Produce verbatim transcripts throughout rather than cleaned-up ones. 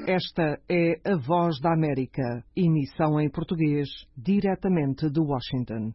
Esta é a Voz da América, emissão em português, diretamente de Washington.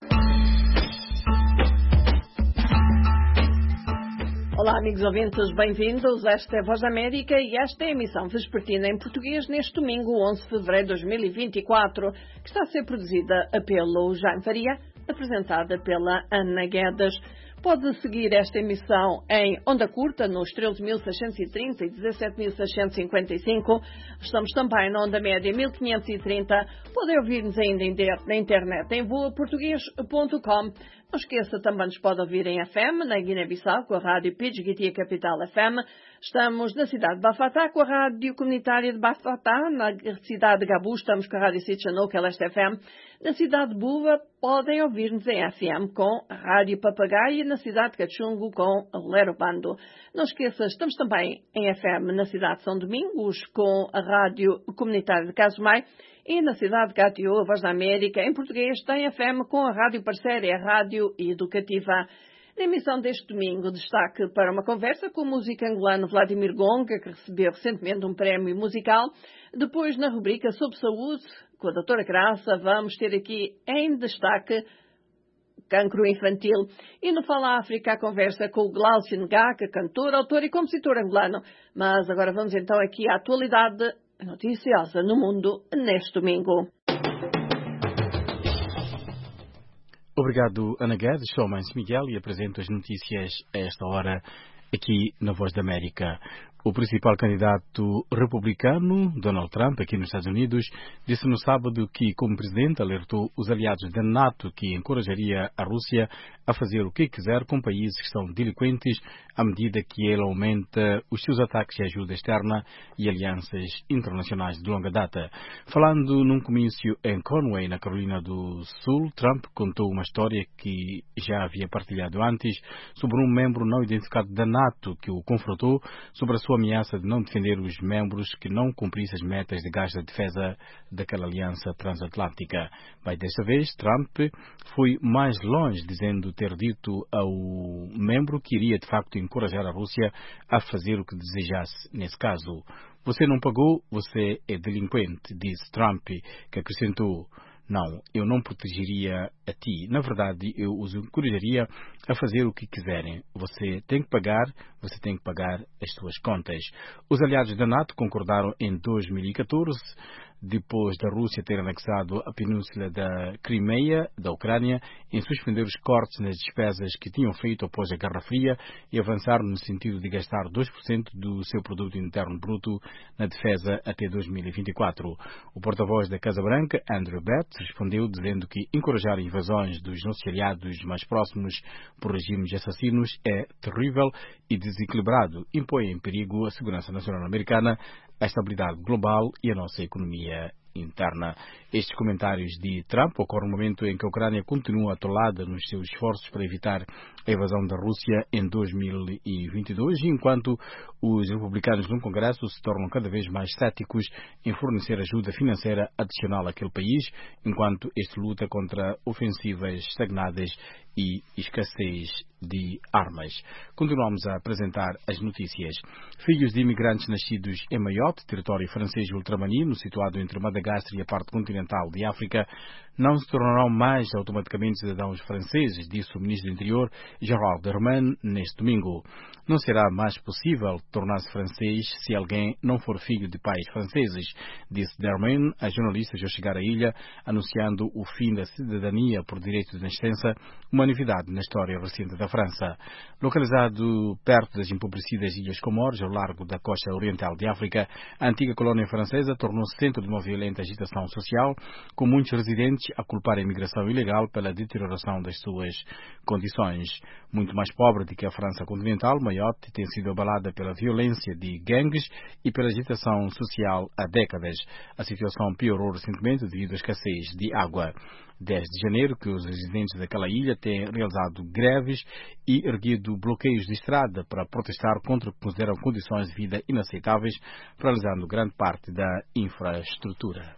Olá, amigos ouvintes, bem-vindos. Esta é a Voz da América e esta é a emissão vespertina em português neste domingo, onze de fevereiro de dois mil e vinte e quatro, que está a ser produzida pelo Jaime Faria, apresentada pela Ana Guedes. Pode seguir esta emissão em onda curta nos treze mil seiscentos e trinta e dezassete mil seiscentos e cinquenta e cinco. Estamos também na onda média mil quinhentos e trinta. Pode ouvir-nos ainda na internet em voa português ponto com. Não esqueça, também nos pode ouvir em F M, na Guiné-Bissau, com a rádio Pidgeguitia Capital F M. Estamos na cidade de Bafatá, com a rádio comunitária de Bafatá. Na cidade de Gabu, estamos com a rádio Sitchanouk, Leste F M. Na cidade de Buva, podem ouvir-nos em F M com a rádio Papagaio. Na cidade de Cachungo, com a Lerobando. Não esqueça, estamos também em F M na cidade de São Domingos, com a rádio comunitária de Casumai. E na cidade de Catió, a Voz da América, em português, tem F M com a rádio parceira, a rádio educativa. Na emissão deste domingo, destaque para uma conversa com o músico angolano Vladimir Gonga, que recebeu recentemente um prémio musical. Depois, na rubrica Sobre Saúde, com a doutora Graça, vamos ter aqui em destaque cancro infantil. E no Fala África, a conversa com o Glaucio Ngaka, cantor, autor e compositor angolano. Mas agora vamos então aqui à atualidade noticiosa no mundo neste domingo. Obrigado, Ana Guedes. Sou Mâncio Miguel e apresento as notícias a esta hora aqui na Voz da América. O principal candidato republicano, Donald Trump, aqui nos Estados Unidos, disse no sábado que, como presidente, alertou os aliados da NATO que encorajaria a Rússia a fazer o que quiser com países que são delinquentes à medida que ele aumenta os seus ataques de ajuda externa e alianças internacionais de longa data. Falando num comício em Conway, na Carolina do Sul, Trump contou uma história que já havia partilhado antes sobre um membro não identificado da NATO que o confrontou sobre a sua ameaça de não defender os membros que não cumprissem as metas de gás da defesa daquela aliança transatlântica. Mas desta vez, Trump foi mais longe, dizendo ter dito ao membro que iria de facto encorajar a Rússia a fazer o que desejasse nesse caso. Você não pagou, você é delinquente, disse Trump, que acrescentou: não, eu não protegeria a ti. Na verdade, eu os encorajaria a fazer o que quiserem. Você tem que pagar, você tem que pagar as suas contas. Os aliados da NATO concordaram em dois mil e catorze, depois da Rússia ter anexado a península da Crimeia, da Ucrânia, em suspender os cortes nas despesas que tinham feito após a Guerra Fria e avançaram no sentido de gastar dois por cento do seu produto interno bruto na defesa até dois mil e vinte e quatro. O porta-voz da Casa Branca, Andrew Bates, respondeu dizendo que encorajar invasões dos nossos aliados mais próximos por regimes assassinos é terrível e desequilibrado, impõe em perigo a segurança nacional americana, a estabilidade global e a nossa economia interna. Estes comentários de Trump ocorrem no momento em que a Ucrânia continua atolada nos seus esforços para evitar a invasão da Rússia em dois mil e vinte e dois, enquanto os republicanos no Congresso se tornam cada vez mais céticos em fornecer ajuda financeira adicional àquele país, enquanto este luta contra ofensivas estagnadas e escassez de armas. Continuamos a apresentar as notícias. Filhos de imigrantes nascidos em Mayotte, território francês ultramarino, situado entre Madagascar e a parte continental de África, não se tornarão mais automaticamente cidadãos franceses, disse o ministro do Interior, Gérald Darmanin, neste domingo. Não será mais possível tornar-se francês se alguém não for filho de pais franceses, disse Darmanin a jornalistas ao chegar à ilha, anunciando o fim da cidadania por direito de nascença, uma novidade na história recente da França. Localizado perto das empobrecidas Ilhas Comores, ao largo da costa oriental de África, a antiga colónia francesa tornou-se centro de uma violenta agitação social, com muitos residentes a culpar a imigração ilegal pela deterioração das suas condições. Muito mais pobre do que a França continental, Mayotte tem sido abalada pela violência de gangues e pela agitação social há décadas. A situação piorou recentemente devido à escassez de água. Desde janeiro que os residentes daquela ilha têm realizado greves e erguido bloqueios de estrada para protestar contra o que consideram condições de vida inaceitáveis, paralisando grande parte da infraestrutura.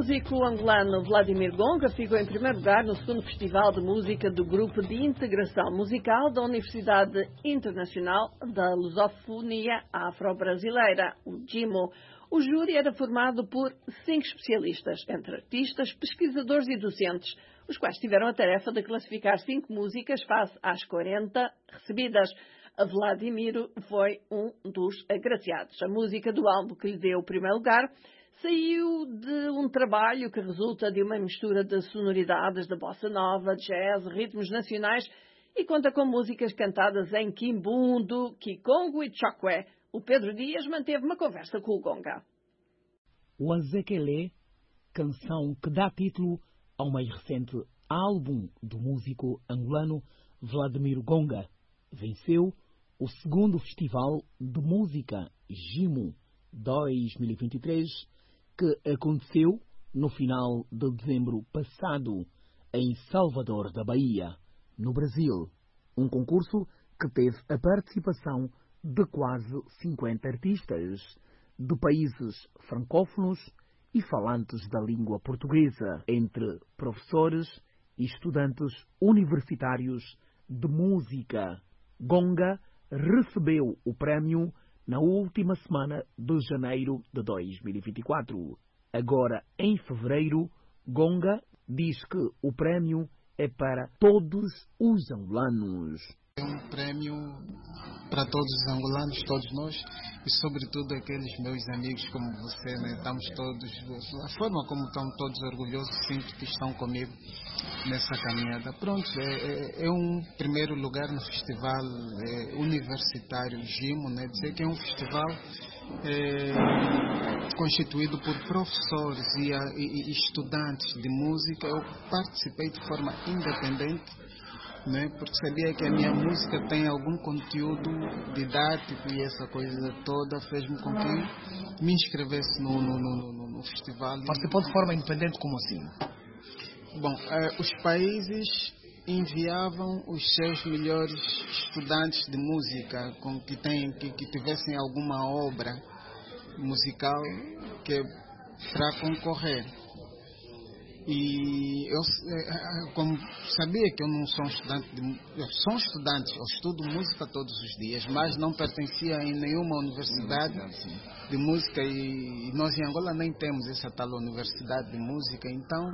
músico angolano Vladimir Gonga ficou em primeiro lugar no segundo Festival de Música do Grupo de Integração Musical da Universidade Internacional da Lusofonia Afro-Brasileira, o GIMO. O júri era formado por cinco especialistas, entre artistas, pesquisadores e docentes, os quais tiveram a tarefa de classificar cinco músicas face às quarenta recebidas. A Vladimiro foi um dos agraciados. A música do álbum que lhe deu o primeiro lugar saiu de um trabalho que resulta de uma mistura de sonoridades de bossa nova, jazz, ritmos nacionais e conta com músicas cantadas em quimbundo, kikongo e chokwe. O Pedro Dias manteve uma conversa com o Gonga. O Azequelé, canção que dá título ao mais recente álbum do músico angolano Vladimir Gonga, venceu o segundo Festival de Música GIMO dois mil e vinte e três, que aconteceu no final de dezembro passado, em Salvador da Bahia, no Brasil. Um concurso que teve a participação de quase cinquenta artistas, de países francófonos e falantes da língua portuguesa, entre professores e estudantes universitários de música. Gonga recebeu o prémio na última semana de janeiro de dois mil e vinte e quatro. Agora, em fevereiro, Gonga diz que o prémio é para todos os angolanos. É um prémio para todos os angolanos, todos nós, e sobretudo aqueles meus amigos como você, né? Estamos todos, a forma como estão todos orgulhosos, sinto que estão comigo nessa caminhada. Pronto, é, é, é um primeiro lugar no festival é, universitário GIMO, né? Dizer que é um festival é, constituído por professores e, a, e, e estudantes de música. Eu participei de forma independente, né, porque sabia que a minha música tem algum conteúdo didático e essa coisa toda fez-me com que me inscrevesse no, no, no, no, no festival. Participou de forma independente, como assim? Bom, eh, os países enviavam os seus melhores estudantes de música com que, tem, que, que tivessem alguma obra musical que, para concorrer. E eu, como sabia que eu não sou um estudante, de, eu sou um estudante, eu estudo música todos os dias, mas não pertencia em nenhuma universidade de música e nós em Angola nem temos essa tal universidade de música, então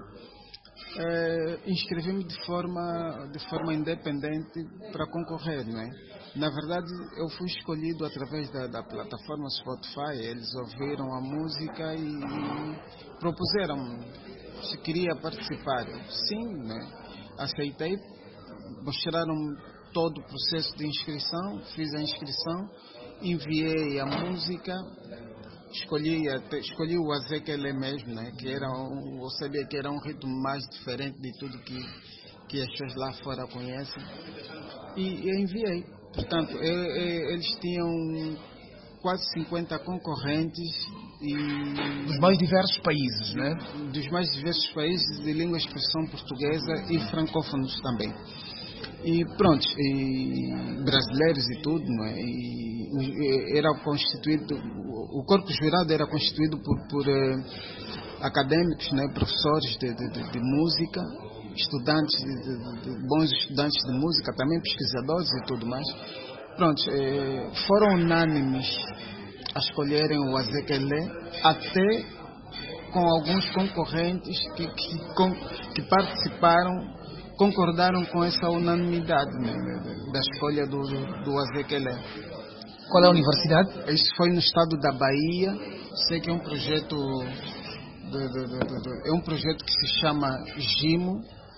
é, inscrevi-me de forma, de forma independente para concorrer, não é? Na verdade, eu fui escolhido através da, da plataforma Spotify, eles ouviram a música e, e propuseram se queria participar. Sim, né? Aceitei, mostraram todo o processo de inscrição, fiz a inscrição, enviei a música, escolhi, escolhi o Azequelé mesmo, né? Que era um, eu sabia que era um ritmo mais diferente de tudo que, que as pessoas lá fora conhecem, e eu enviei. Portanto, eu, eu, eles tinham quase cinquenta concorrentes e dos mais diversos países, né? Dos mais diversos países de língua de expressão portuguesa e francófonos também. E pronto, e brasileiros e tudo, não é? E era constituído, o corpo jurado era constituído por, por uh, acadêmicos, né? Professores de, de, de, de música, estudantes, de, de, de, bons estudantes de música, também pesquisadores e tudo mais. Pronto, eh, foram unânimes a escolherem o Azequelé, até com alguns concorrentes que, que, com, que participaram, concordaram com essa unanimidade, né, da escolha do, do Azequelé. Qual é a universidade? Isso foi no estado da Bahia. Sei que é um projeto de, de, de, de, de, é um projeto que se chama GIMO.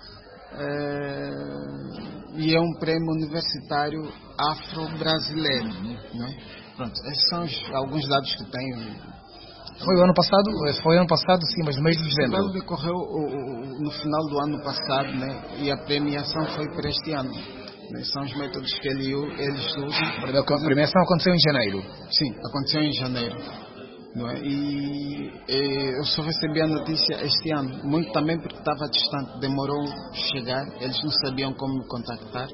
É, e é um prêmio universitário afro-brasileiro, né? Pronto, esses são os, alguns dados que tenho. Foi o ano passado? Foi ano passado, sim, mas no mês de dezembro. O decorreu o, o, no final do ano passado, né? E a premiação foi para este ano. Né? São os métodos que ele, eles usam. A premiação aconteceu em janeiro? Sim, aconteceu em janeiro. Não é? E, e eu só recebi a notícia este ano, muito também porque estava distante, demorou a chegar, eles não sabiam como me contactar.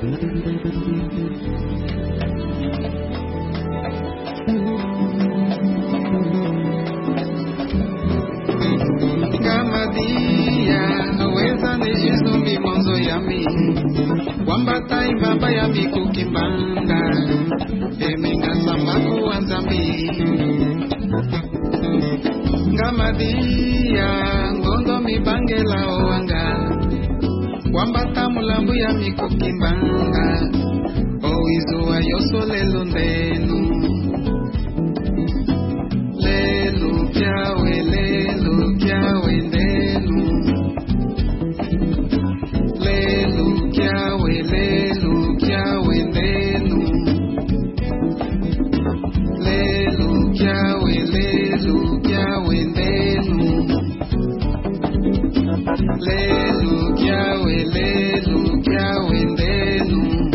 Wambata imbamba ya miku kimbanda eminga sambaku wanzambi ngamadia ngondo mibangela owanga wambata mulambu ya miku kimbanda oizu wa yoso lelo ndenu lelo kyawe lelo kyawe ndenu lelo kyawe lelo kyawe ndenu lelo kyawe lelo kyawe ndenu lelo kyawe lelo kyawe ndenu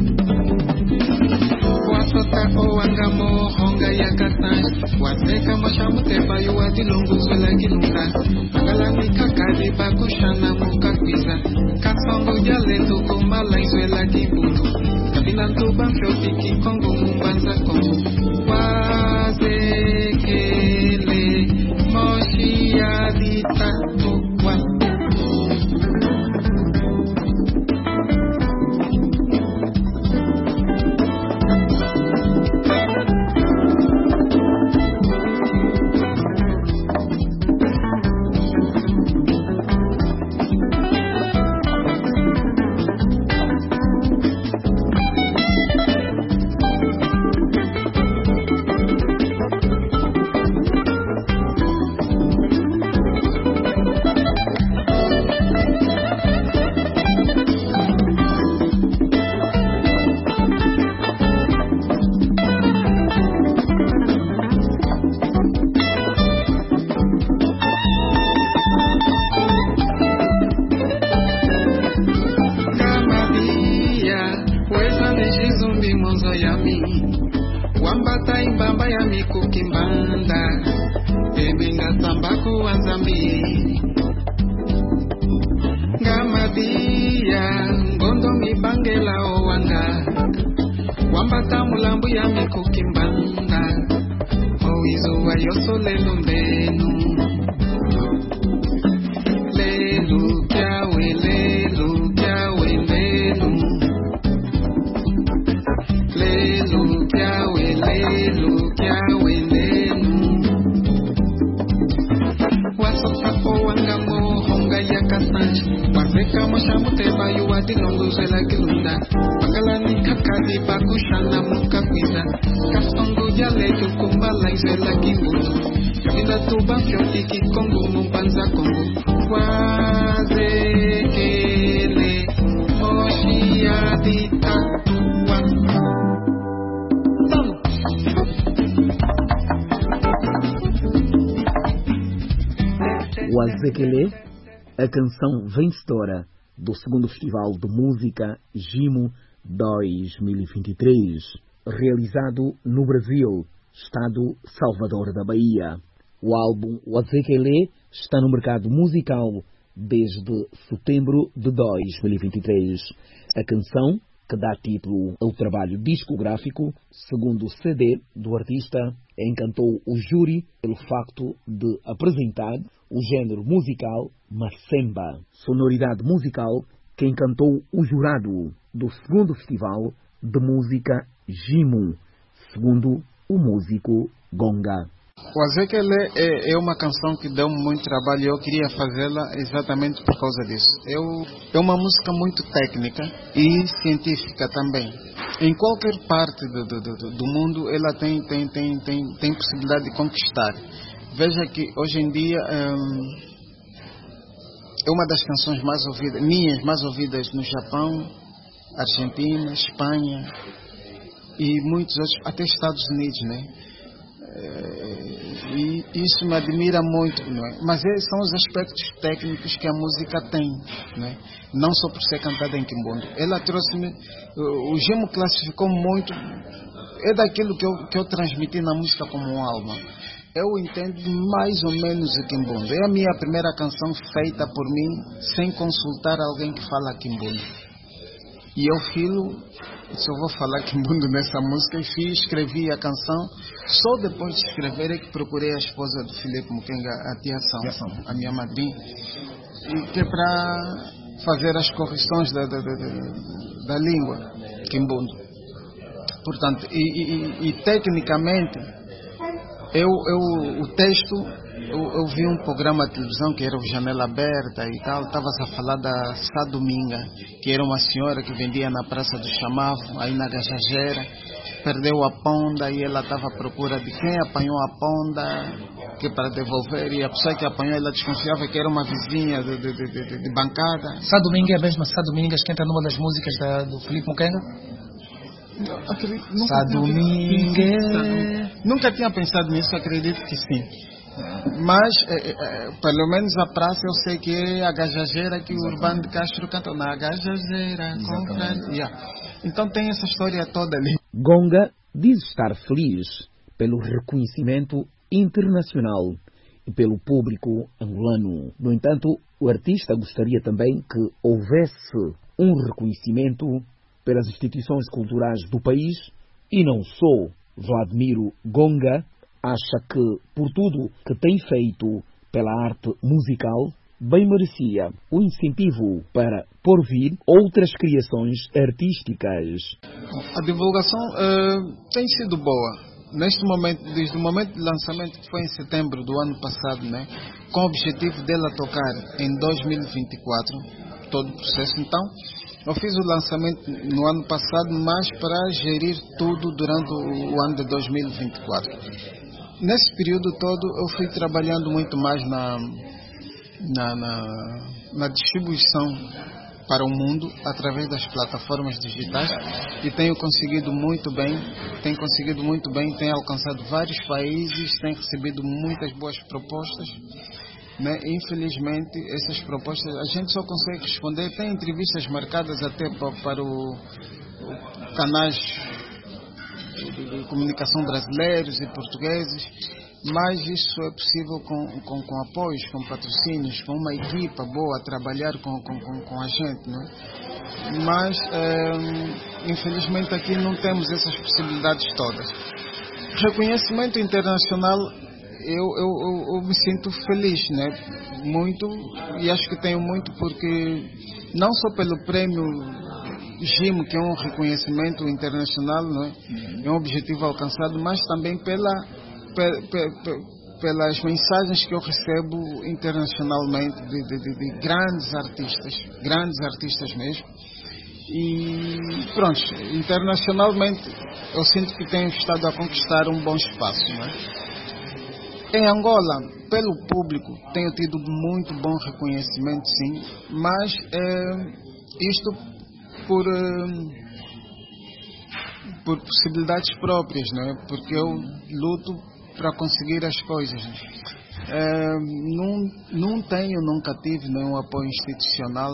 wasota owanga mohonga yakatan waseka mashamuteba yuwati longuzwela kilunga akalamika kadi bakushana mukakwiza kasongo jaletu kumala izwela kibutu kabinantu bamshopiki kongo mumbanza kongo wazekele moshi ya ditatu wa wambata imbamba ya miku kimbanda eminga sambaku wanzambi ngamadia ngondo mibangela owanga wambata mulambu ya miku kimbanda oizo wa yoso lelo ndenu lelo kyawe lelo kyawe ndenu lelo kyawe lelo kyawe ndenu wasota owanga mohonga yakatan waseka moshamuteba yuwati longuzwela kilunda pakalanika kadi bakushana mukakwiza kasongo jaletu kumbala izwela kibutu kabinda tuba fyotiki kongo mumbanza kongo wazekele moshi ya ditatu wa Wazekele, a canção vencedora do segundo Festival de Música Gimo dois mil e vinte e três, realizado no Brasil, estado Salvador da Bahia. O álbum Wazekele está no mercado musical desde setembro de dois mil e vinte e três. A canção, que dá título ao trabalho discográfico, segundo o C D do artista, encantou o júri pelo facto de apresentar o género musical Macemba, sonoridade musical que encantou o jurado do segundo Festival de Música Gimo, segundo o músico Gonga. O Wazekele é, é uma canção que deu muito trabalho e eu queria fazê-la exatamente por causa disso. Eu, é uma música muito técnica e científica também. Em qualquer parte do, do, do, do mundo ela tem, tem, tem, tem, tem possibilidade de conquistar. Veja que hoje em dia hum, é uma das canções mais ouvidas, minhas mais ouvidas no Japão, Argentina, Espanha e muitos outros, até Estados Unidos, né? E isso me admira muito, não é? Mas esses são os aspectos técnicos que a música tem, não é? Não só por ser cantada em quimbondo. Ela trouxe-me, o Gimo classificou muito, é daquilo que eu, que eu transmiti na música como um alma. Eu entendo mais ou menos o quimbondo. É a minha primeira canção feita por mim sem consultar alguém que fala quimbondo. E eu, filho, só vou falar que mundo nessa música, e fiz, escrevi a canção. Só depois de escrever é que procurei a esposa do Filipe Mukenga, a tia São, a minha madrinha, e que é para fazer as correções da, da, da, da língua quimbundo. Portanto, e, e, e tecnicamente, eu, eu, o texto, eu, eu vi um programa de televisão que era o Janela Aberta e tal, estavas a falar da Sá Dominga, que era uma senhora que vendia na Praça do Chamavo, aí na Gajageira, perdeu a ponda e ela estava à procura de quem apanhou a ponda, que para devolver, e a pessoa que apanhou, ela desconfiava que era uma vizinha de, de, de, de, de bancada. Sá Dominga é a mesma Sá Domingas que entra numa das músicas da, do Filipe Mukenga? Acredito, nunca, Sá Dominga. Nunca tinha pensado nisso, acredito que sim. Mas, é, é, pelo menos a praça eu sei que é a Gajageira que o Urbano de Castro canta na Gajageira. Yeah. Então tem essa história toda ali. Gonga diz estar feliz pelo reconhecimento internacional e pelo público angolano. No entanto, o artista gostaria também que houvesse um reconhecimento pelas instituições culturais do país, e não só. Vladimiro Gonga acha que, por tudo que tem feito pela arte musical, bem merecia o incentivo para por vir outras criações artísticas. A divulgação uh, tem sido boa. Neste momento, desde o momento de lançamento, que foi em setembro do ano passado, né, com o objetivo dela tocar em dois mil e vinte e quatro, todo o processo. Então, eu fiz o lançamento no ano passado, mas para gerir tudo durante o ano de dois mil e vinte e quatro. Nesse período todo, eu fui trabalhando muito mais na, na, na, na distribuição para o mundo através das plataformas digitais, e tenho conseguido muito bem, tenho conseguido muito bem, tenho alcançado vários países, tenho recebido muitas boas propostas. Né? Infelizmente, essas propostas a gente só consegue responder. Tem entrevistas marcadas até para, para o, o canais de, de comunicação brasileiros e portugueses, mas isso é possível com, com, com apoios, com patrocínios, com uma equipa boa a trabalhar com, com, com, com a gente. Né? Mas, é, infelizmente, aqui não temos essas possibilidades todas. Reconhecimento internacional, Eu, eu, eu, eu me sinto feliz, né? Muito, e acho que tenho muito, porque não só pelo prêmio G I M, que é um reconhecimento internacional, né? É um objetivo alcançado, mas também pela, pe, pe, pe, pelas mensagens que eu recebo internacionalmente de, de, de, de grandes artistas, grandes artistas mesmo. E pronto, internacionalmente eu sinto que tenho estado a conquistar um bom espaço, né? Em Angola, pelo público, tenho tido muito bom reconhecimento, sim, mas é, isto por, é, por possibilidades próprias, né? Porque eu luto para conseguir as coisas. É, não, não tenho, nunca tive nenhum apoio institucional.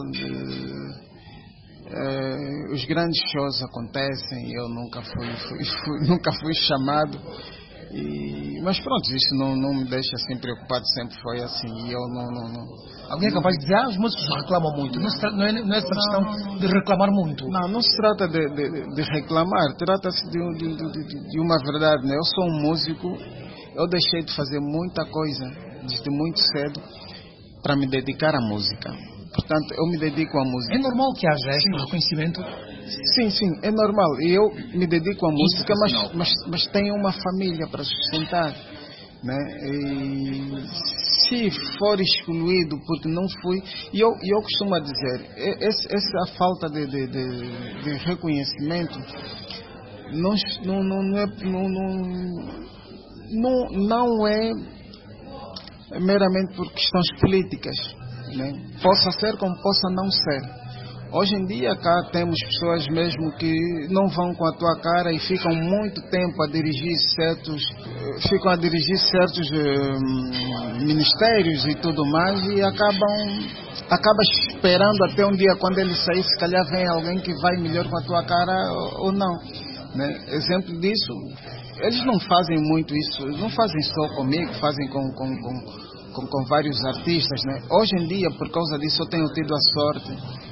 É, os grandes shows acontecem, eu nunca fui, fui, fui, nunca fui chamado. E, mas pronto, isso não, não me deixa assim preocupado, sempre foi assim. E eu não, não, não. Alguém é capaz de dizer, ah, os músicos reclamam muito. Não, se tra- não, é, não é essa questão de reclamar muito. Não, não se trata de, de, de reclamar, trata-se de, de, de, de uma verdade, né? Eu sou um músico, eu deixei de fazer muita coisa desde muito cedo para me dedicar à música. Portanto, eu me dedico à música. É normal que haja este reconhecimento? Sim, sim, é normal. E eu me dedico à música, mas, mas, mas tenho uma família para sustentar, né? E se for excluído porque não fui, e eu, eu costumo dizer, esse, essa falta de, de, de, de reconhecimento não, não, não, é, não, não, não é meramente por questões políticas, né? Possa ser como possa não ser. Hoje em dia cá temos pessoas mesmo que não vão com a tua cara e ficam muito tempo a dirigir certos, ficam a dirigir certos um, ministérios e tudo mais, e acabam, acabam esperando até um dia quando ele sair, se calhar vem alguém que vai melhor com a tua cara ou não, né? Exemplo disso, eles não fazem muito isso, não fazem só comigo, fazem com, com, com, com, com vários artistas, né? Hoje em dia, por causa disso, eu tenho tido a sorte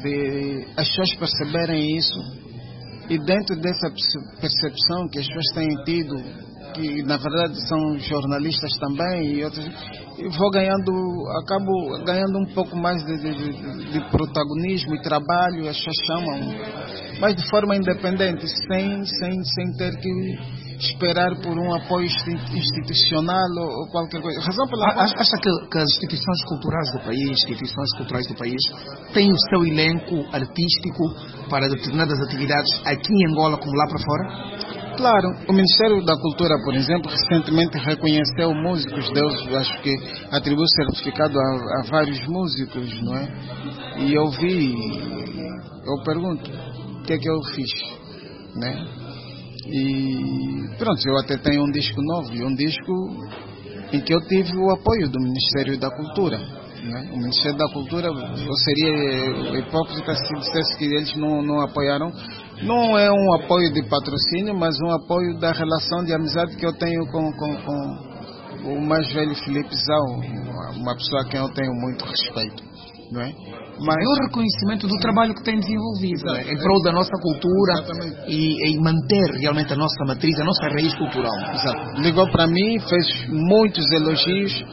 de as pessoas perceberem isso e dentro dessa percepção que as pessoas têm tido, que na verdade são jornalistas também e outros, eu vou ganhando, acabo ganhando um pouco mais de, de, de, de protagonismo e trabalho, as pessoas chamam, mas de forma independente, sem, sem, sem ter que esperar por um apoio institucional ou qualquer coisa. Razão pela qual... Acha que, que as instituições culturais do país, instituições culturais do país, têm o seu elenco artístico para determinadas atividades aqui em Angola como lá para fora? Claro, o Ministério da Cultura, por exemplo, recentemente reconheceu músicos, Deus, acho que atribuiu certificado a, a vários músicos, não é? E eu vi, eu pergunto, o que é que eu fiz, né? E pronto, eu até tenho um disco novo, e um disco em que eu tive o apoio do Ministério da Cultura, né? O Ministério da Cultura, eu seria hipócrita se dissesse que eles não, não apoiaram. Não é um apoio de patrocínio, mas um apoio da relação de amizade que eu tenho com, com, com o mais velho Filipe Zau, uma pessoa a quem eu tenho muito respeito, não é? Mas é o reconhecimento do trabalho que tem desenvolvido, né? Em prol da nossa cultura e, e manter realmente a nossa matriz, a nossa raiz cultural. Exato. Ligou para mim, fez muitos elogios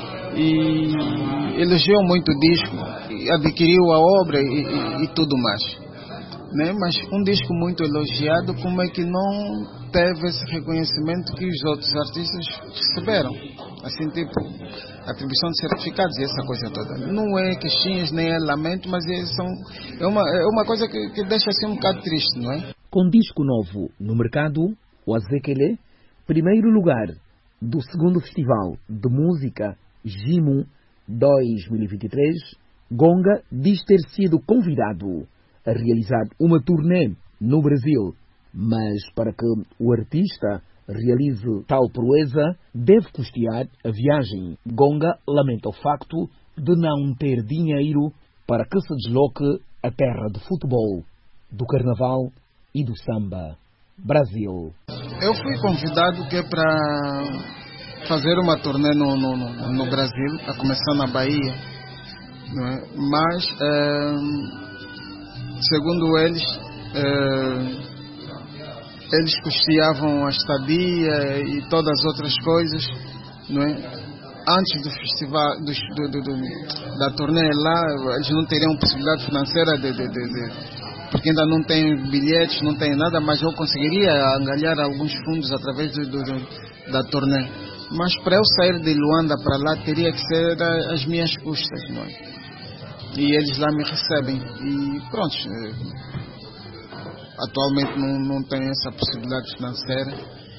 e elogiou muito o disco, adquiriu a obra e, e, e tudo mais. Né? Mas um disco muito elogiado, como é que não teve esse reconhecimento que os outros artistas receberam? Assim, tipo, atribuição de certificados e essa coisa toda. Não é queixinhas, nem é lamento, mas é, são, é, uma, é uma coisa que, que deixa assim um bocado triste, não é? Com disco novo no mercado, o Azekele, primeiro lugar do segundo Festival de Música Jimu dois mil e vinte e três, Gonga diz ter sido convidado a realizar uma turnê no Brasil, mas para que o artista realize tal proeza, deve custear a viagem. Gonga lamenta o facto de não ter dinheiro para que se desloque à terra de futebol, do carnaval e do samba, Brasil. Eu fui convidado que é para fazer uma turnê no, no, no Brasil, a começar na Bahia, não é? Mas... É... Segundo eles, eh, eles custeavam a estadia e todas as outras coisas, não é? Antes do festival, do, do, do, do, da turnê lá, eles não teriam possibilidade financeira, de, de, de, de, porque ainda não tem bilhetes, não tem nada, mas eu conseguiria angariar alguns fundos através do, do, do, da turnê. Mas para eu sair de Luanda para lá, teria que ser as minhas custas, não é? E eles lá me recebem e pronto, atualmente não, não tenho essa possibilidade financeira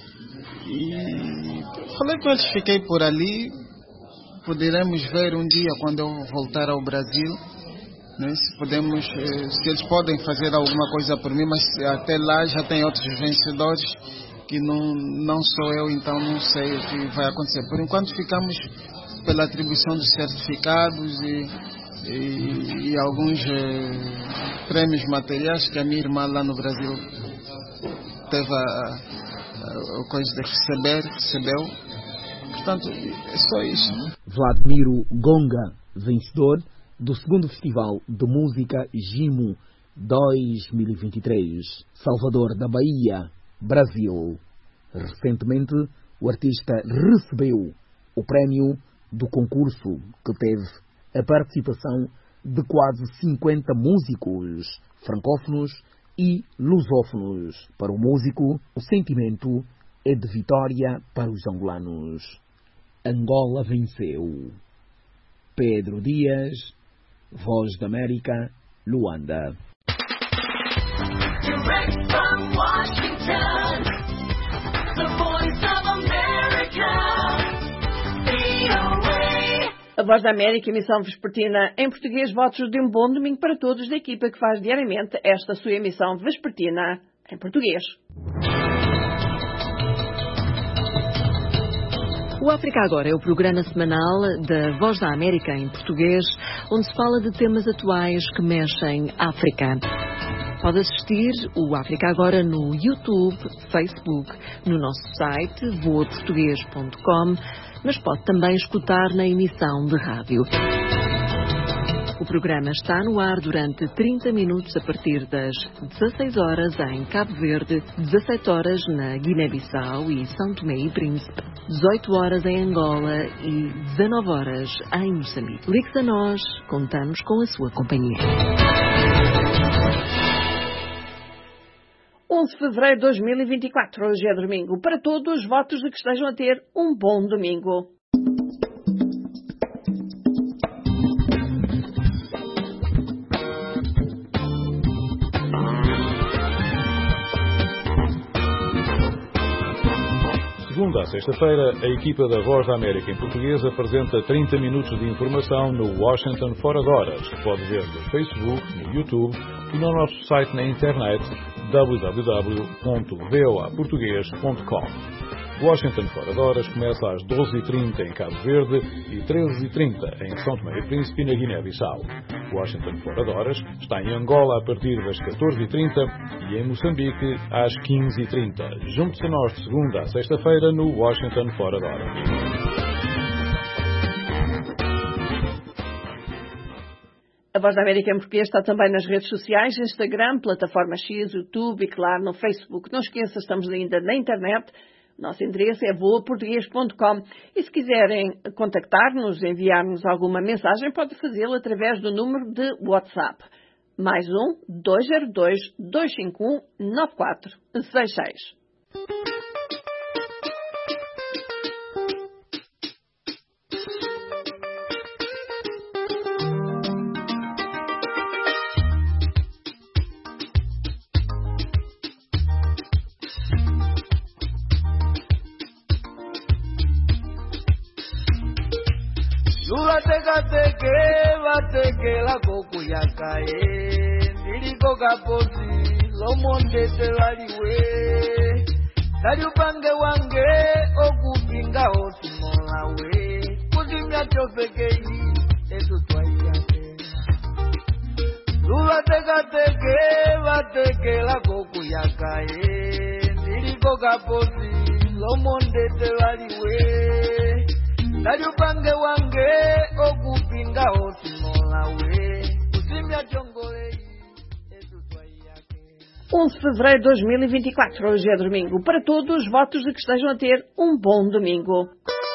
e falei com eles, fiquei por ali, poderemos ver um dia quando eu voltar ao Brasil, né, se podemos, se eles podem fazer alguma coisa por mim, mas até lá já tem outros vencedores que não, não sou eu, então não sei o que vai acontecer. Por enquanto ficamos pela atribuição dos certificados e E, e alguns eh, prêmios materiais que a minha irmã lá no Brasil teve a, a, a coisa de receber, recebeu. Portanto, é só isso. Vladimiro Gonga, vencedor do segundo Festival de Música Jimu dois mil e vinte e três, Salvador da Bahia, Brasil. Recentemente, o artista recebeu o prémio do concurso que teve a participação de quase cinquenta músicos francófonos e lusófonos. Para o músico, o sentimento é de vitória para os angolanos. Angola venceu. Pedro Dias, Voz da América, Luanda. Direct from Washington, the Voice of America. A Voz da América, emissão vespertina em português, votos de um bom domingo para todos da equipa que faz diariamente esta sua emissão vespertina em português. O África Agora é o programa semanal da Voz da América em português, onde se fala de temas atuais que mexem África. Pode assistir o África Agora no YouTube, Facebook, no nosso site voa português ponto com, mas pode também escutar na emissão de rádio. O programa está no ar durante trinta minutos a partir das dezasseis horas em Cabo Verde, dezassete horas na Guiné-Bissau e São Tomé e Príncipe, dezoito horas em Angola e dezanove horas em Moçambique. Ligue-se a nós, contamos com a sua companhia. onze de fevereiro de dois mil e vinte e quatro, hoje é domingo. Para todos os votos de que estejam a ter um bom domingo. Segunda a sexta-feira, a equipa da Voz da América em português apresenta trinta minutos de informação no Washington Fora de Horas, que pode ver no Facebook, no YouTube e no nosso site na internet w w w ponto v o a português ponto com. Washington Fora de Horas começa às doze e trinta em Cabo Verde e treze e trinta em São Tomé e Príncipe e na Guiné-Bissau. Washington Fora de Horas está em Angola a partir das catorze e trinta e em Moçambique às quinze e trinta. Junte-se a nós de segunda a sexta-feira no Washington Fora de Horas. A Voz da América em português está também nas redes sociais, Instagram, Plataforma X, YouTube e, claro, no Facebook. Não esqueça, estamos ainda na internet. Nosso endereço é voa português ponto com e se quiserem contactar-nos, enviar-nos alguma mensagem, pode fazê-lo através do número de WhatsApp. Mais um, dois zero dois, dois cinco um, nove quatro seis seis. Teke la coco ya cae, diriko kaposi, lo monte te valiwe. Kariupange wange, okupinga osimolawe. Kuzimya chopekei, etu twaiake. Lula teka teke, bateke la coco ya cae, diriko kaposi, lo monte te valiwe. Kariupange wange, okupinga osimolawe. Kuzimya chongolei, etu twaiake. onze de fevereiro de dois mil e vinte e quatro, hoje é domingo. Para todos, votos de que estejam a ter um bom domingo.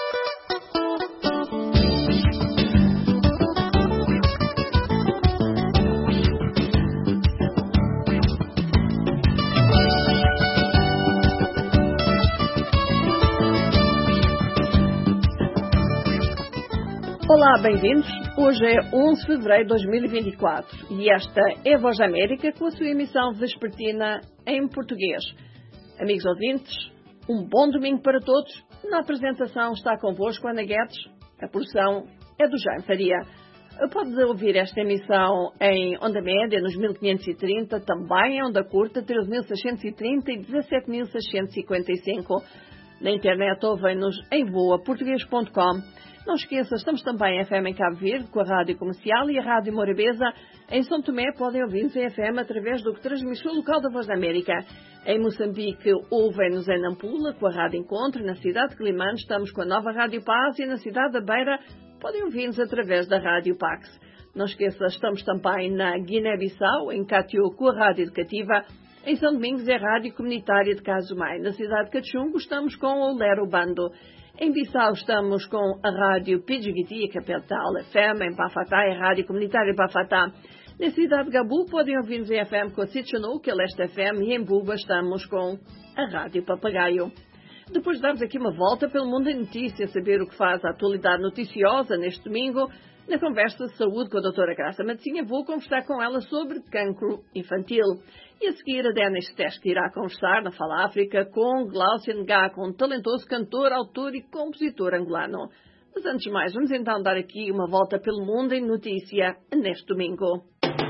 Olá, bem-vindos. Hoje é onze de fevereiro de dois mil e vinte e quatro e esta é a Voz da América com a sua emissão vespertina em português. Amigos ouvintes, um bom domingo para todos. Na apresentação está convosco Ana Guedes, a produção é do Jaime Faria. Pode ouvir esta emissão em onda média nos mil quinhentos e trinta, também em onda curta treze mil seiscentos e trinta e dezassete mil seiscentos e cinquenta e cinco. Na internet ouvem-nos em voa português ponto com. Não esqueça, estamos também em F M em Cabo Verde, com a Rádio Comercial e a Rádio Morabeza. Em São Tomé podem ouvir-nos em F M através do transmissor local da Voz da América. Em Moçambique ouvem-nos em Nampula, com a Rádio Encontro. Na cidade de Climane estamos com a nova Rádio Paz e na cidade da Beira podem ouvir-nos através da Rádio Pax. Não esqueça, estamos também na Guiné-Bissau, em Catiú, com a Rádio Educativa. Em São Domingos é a Rádio Comunitária de Casumai. Na cidade de Cachungo estamos com o Lero Bando. Em Bissau estamos com a Rádio Pidgiti, a capital F M. Em Pafatá é a Rádio Comunitária Pafatá. Na cidade de Gabu podem ouvir-nos em F M com a Sitchanu, que é Leste F M. E em Buba estamos com a Rádio Papagaio. Depois de darmos aqui uma volta pelo mundo em notícias, saber o que faz a atualidade noticiosa neste domingo, na conversa de saúde com a doutora Graça Matosinha, vou conversar com ela sobre cancro infantil. E a seguir a Denis Teske irá conversar na Fala África com Glaucia Ngaka, um talentoso cantor, autor e compositor angolano. Mas antes de mais, vamos então dar aqui uma volta pelo mundo em notícia neste domingo.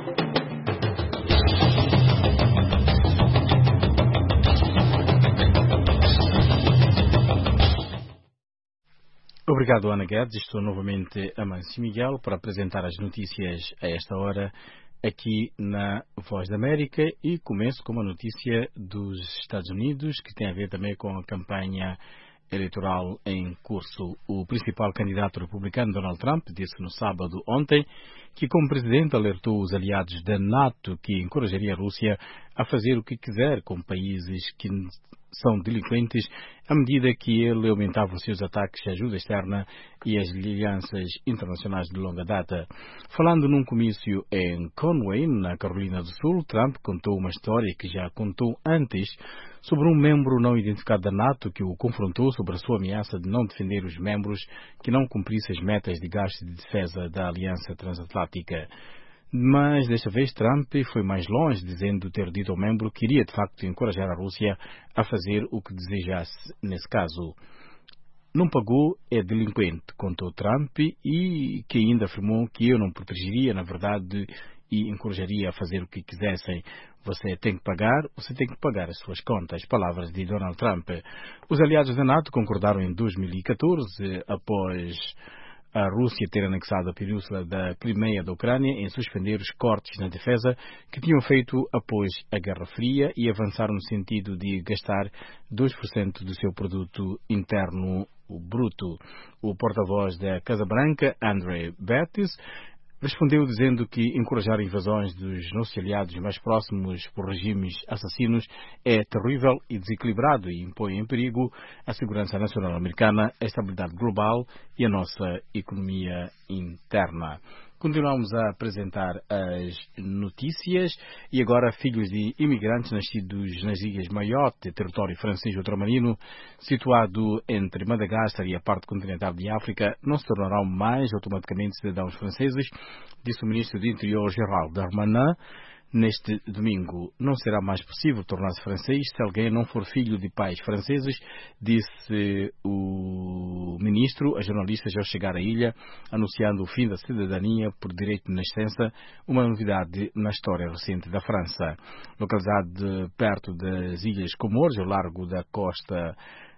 Obrigado, Ana Guedes. Estou novamente a Mansi Miguel para apresentar as notícias a esta hora aqui na Voz da América e começo com uma notícia dos Estados Unidos que tem a ver também com a campanha eleitoral em curso. O principal candidato republicano, Donald Trump, disse no sábado ontem que, como presidente, alertou os aliados da NATO que encorajaria a Rússia a fazer o que quiser com países que são delinquentes à medida que ele aumentava os seus ataques à ajuda externa e as alianças internacionais de longa data. Falando num comício em Conway, na Carolina do Sul, Trump contou uma história que já contou antes sobre um membro não identificado da NATO que o confrontou sobre a sua ameaça de não defender os membros que não cumprissem as metas de gasto de defesa da Aliança Transatlântica. Mas desta vez Trump foi mais longe, dizendo ter dito ao membro que iria de facto encorajar a Rússia a fazer o que desejasse nesse caso. Não pagou é delinquente, contou Trump, e que ainda afirmou que eu não protegeria, na verdade, e encorajaria a fazer o que quisessem. Você tem que pagar, você tem que pagar as suas contas. Palavras de Donald Trump. Os aliados da NATO concordaram em dois mil e catorze, após a Rússia ter anexado a península da Crimeia da Ucrânia, em suspender os cortes na defesa que tinham feito após a Guerra Fria e avançar no sentido de gastar dois por cento do seu produto interno bruto. O porta-voz da Casa Branca, Andrei Bettis, respondeu dizendo que encorajar invasões dos nossos aliados mais próximos por regimes assassinos é terrível e desequilibrado e impõe em perigo a segurança nacional americana, a estabilidade global e a nossa economia interna. Continuamos a apresentar as notícias e agora filhos de imigrantes nascidos nas Ilhas Maiote, território francês ultramarino, situado entre Madagascar e a parte continental de África, não se tornarão mais automaticamente cidadãos franceses, disse o ministro do Interior, Gérald Darmanin. Neste domingo, não será mais possível tornar-se francês se alguém não for filho de pais franceses, disse o ministro a jornalistas ao chegar à ilha, anunciando o fim da cidadania por direito de nascença, uma novidade na história recente da França. Localizado perto das Ilhas Comores, ao largo da costa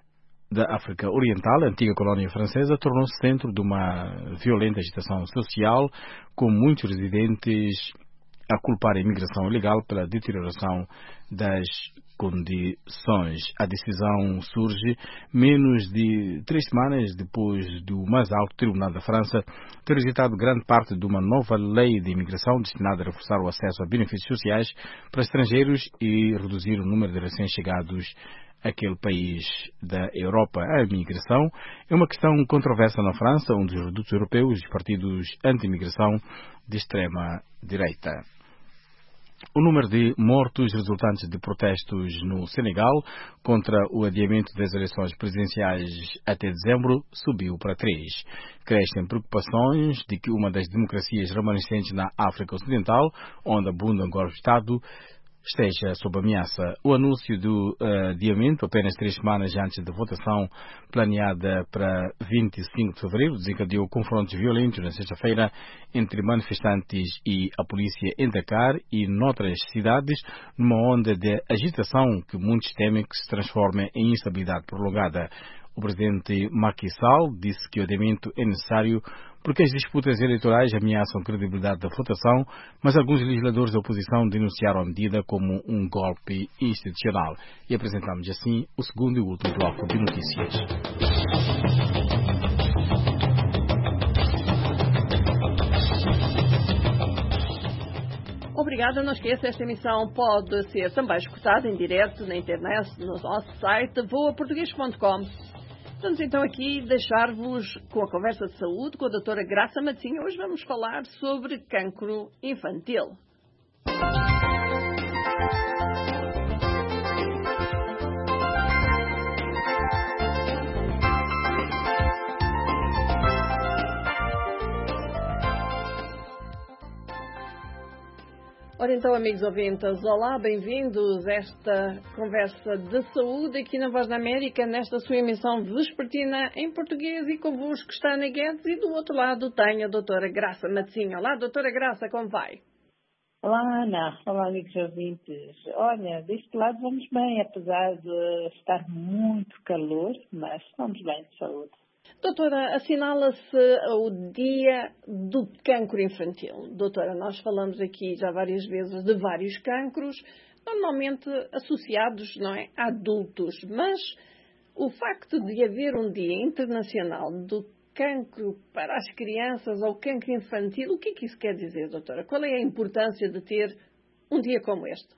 da África Oriental, a antiga colónia francesa, tornou-se centro de uma violenta agitação social, com muitos residentes a culpar a imigração ilegal pela deterioração das condições. A decisão surge menos de três semanas depois do mais alto tribunal da França ter rejeitado grande parte de uma nova lei de imigração destinada a reforçar o acesso a benefícios sociais para estrangeiros e reduzir o número de recém-chegados àquele país da Europa. A imigração é uma questão controversa na França, onde os redutos europeus e os partidos anti-imigração de extrema-direita. O número de mortos resultantes de protestos no Senegal contra o adiamento das eleições presidenciais até dezembro subiu para três. Crescem preocupações de que uma das democracias remanescentes na África Ocidental, onde abunda um golpe de Estado, esteja sob ameaça. O anúncio do uh, adiamento, apenas três semanas antes da votação planeada para vinte e cinco de fevereiro, desencadeou confrontos violentos na sexta-feira entre manifestantes e a polícia em Dakar e noutras cidades, numa onda de agitação que muitos temem que se transforme em instabilidade prolongada. O presidente Macky Sall disse que o adiamento é necessário porque as disputas eleitorais ameaçam a credibilidade da votação, mas alguns legisladores da oposição denunciaram a medida como um golpe institucional. E apresentamos assim o segundo e último bloco de notícias. Obrigada, não esqueça, esta emissão pode ser também escutada em direto na internet, no nosso site voa português ponto com. Vamos então aqui deixar-vos com a conversa de saúde com a doutora Graça Matzinha. Hoje vamos falar sobre cancro infantil. Ora então, amigos ouvintes, olá, bem-vindos a esta conversa de saúde aqui na Voz da América, nesta sua emissão vespertina em português, e convosco está Ana Guedes, e do outro lado tem a doutora Graça Matzinha. Olá, doutora Graça, como vai? Olá, Ana. Olá, amigos ouvintes. Olha, deste lado vamos bem, apesar de estar muito calor, mas estamos bem de saúde. Doutora, assinala-se o Dia do Cancro Infantil. Doutora, nós falamos aqui já várias vezes de vários cancros, normalmente associados, não é, a adultos, mas O facto de haver um Dia Internacional do Cancro para as crianças ou cancro infantil, o que é que isso quer dizer, doutora? Qual é a importância de ter um dia como este?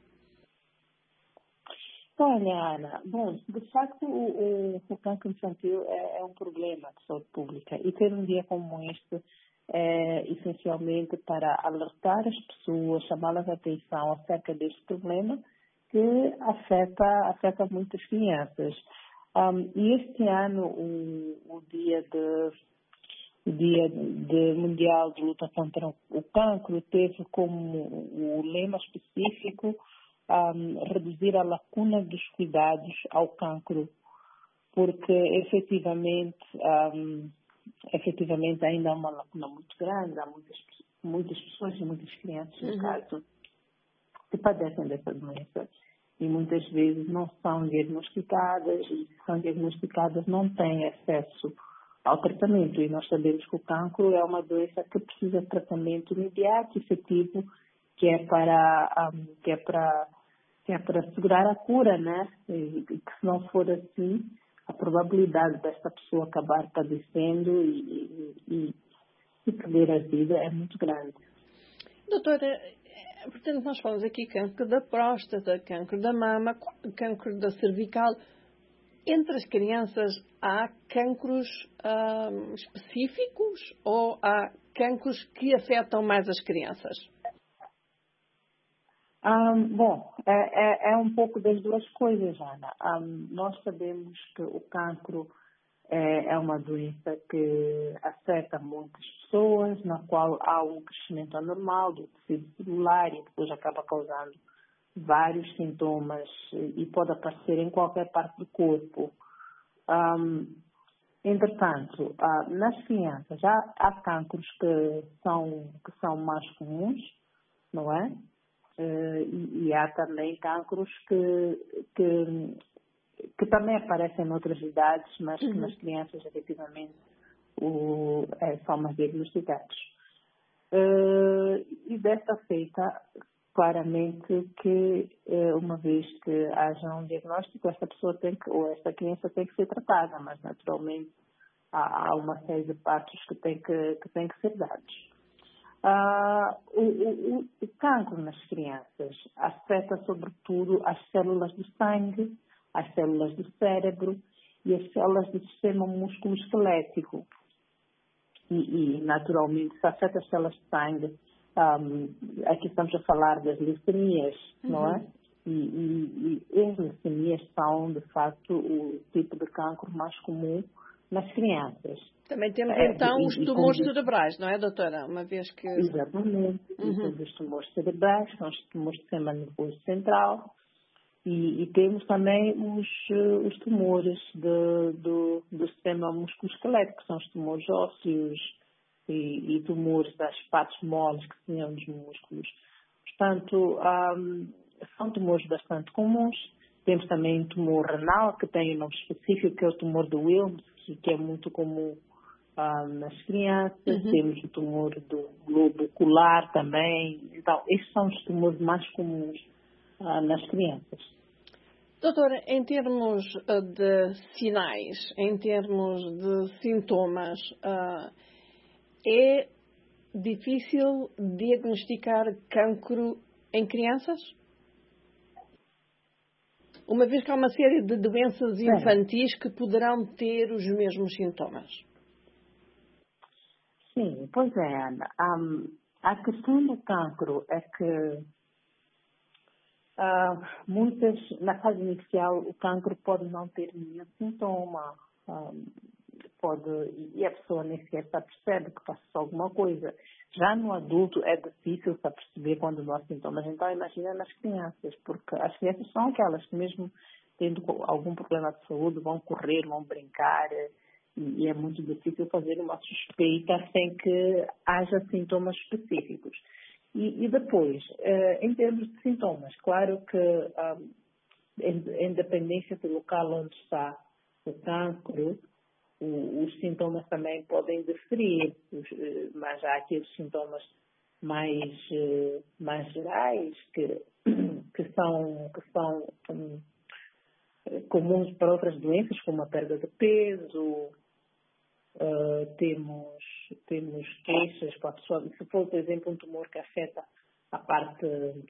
Olha, Ana, bom, de facto o, o, o cancro infantil é, é um problema de saúde pública e ter um dia como este é essencialmente para alertar as pessoas, chamá-las a atenção acerca deste problema que afeta, afeta muitas crianças. Um, e este ano o, o dia de o dia de mundial de luta contra o cancro teve como o lema específico um, reduzir a lacuna dos cuidados ao cancro, porque efetivamente, um, efetivamente ainda há uma lacuna muito grande, há muitas, muitas pessoas e muitas crianças, no Uhum. caso, que padecem dessa doença. E muitas vezes não são diagnosticadas, e se são diagnosticadas não têm acesso ao tratamento. E nós sabemos que o cancro é uma doença que precisa de tratamento imediato e efetivo, que é para, um, que é para, que é para assegurar a cura, né? E que se não for assim, a probabilidade desta pessoa acabar padecendo e, e, e, e perder a vida é muito grande. Doutora, portanto, nós falamos aqui cancro da próstata, cancro da mama, cancro da cervical. Entre as crianças, há cancros hum, específicos ou há cancros que afetam mais as crianças? Um, bom, é, é, é um pouco das duas coisas, Ana. Um, nós sabemos que o cancro é, é uma doença que afeta muitas pessoas, na qual há um crescimento anormal do tecido celular e depois acaba causando vários sintomas e pode aparecer em qualquer parte do corpo. Um, entretanto, uh, nas crianças já há cancros que são, que são mais comuns, não é? Uh, e, e há também cancros que, que, que também aparecem em outras idades, mas que Uhum. nas crianças, efetivamente, o, é, são mais diagnosticados. Uh, e desta feita, claramente que, uh, uma vez que haja um diagnóstico, esta pessoa tem que, ou esta criança tem que ser tratada, mas naturalmente há, há uma série de passos que têm que, que, têm que ser dados. Uh, o, o, o cancro nas crianças afeta sobretudo as células do sangue, as células do cérebro e as células do sistema músculo-esquelético. E, e, naturalmente, se afeta as células de sangue, um, aqui estamos a falar das leucemias, uhum. não é? E, e, e as leucemias são, de facto, o tipo de cancro mais comum nas crianças. Também temos, É, então, e, os e tumores como... cerebrais, não é, doutora? Uma vez que... Exatamente. Uhum. E temos os tumores cerebrais, são os tumores do sistema nervoso central. E, e temos também os, os tumores de, do, do sistema musculoesquelético, que são os tumores ósseos e, e tumores das partes moles que tinham nos músculos. Portanto, um, são tumores bastante comuns. Temos também o tumor renal, que tem um nome específico, que é o tumor do Wilms, que, que é muito comum um, nas crianças. Uhum. Temos o tumor do globo ocular também. Então, estes são os tumores mais comuns nas crianças. Doutora, em termos de sinais, em termos de sintomas, é difícil diagnosticar cancro em crianças? Uma vez que há uma série de doenças infantis que poderão ter os mesmos sintomas. Sim, pois é, Ana. Um, a questão do cancro é que Uh, muitas, na fase inicial, o cancro pode não ter nenhum sintoma, um, pode, e a pessoa nem sequer se apercebe que passou alguma coisa. Já no adulto é difícil se aperceber quando não há sintomas. Então, imagina nas crianças, porque as crianças são aquelas que mesmo tendo algum problema de saúde vão correr, vão brincar, e, e é muito difícil fazer uma suspeita sem que haja sintomas específicos. E, e depois, uh, em termos de sintomas, claro que um, em, em dependência do local onde está o cancro, o, os sintomas também podem diferir, os, uh, mas há aqueles sintomas mais, uh, mais gerais que, que são, que são um, comuns para outras doenças, como a perda de peso. Uh, temos, temos queixas para a pessoa, se for, por exemplo, um tumor que afeta a parte,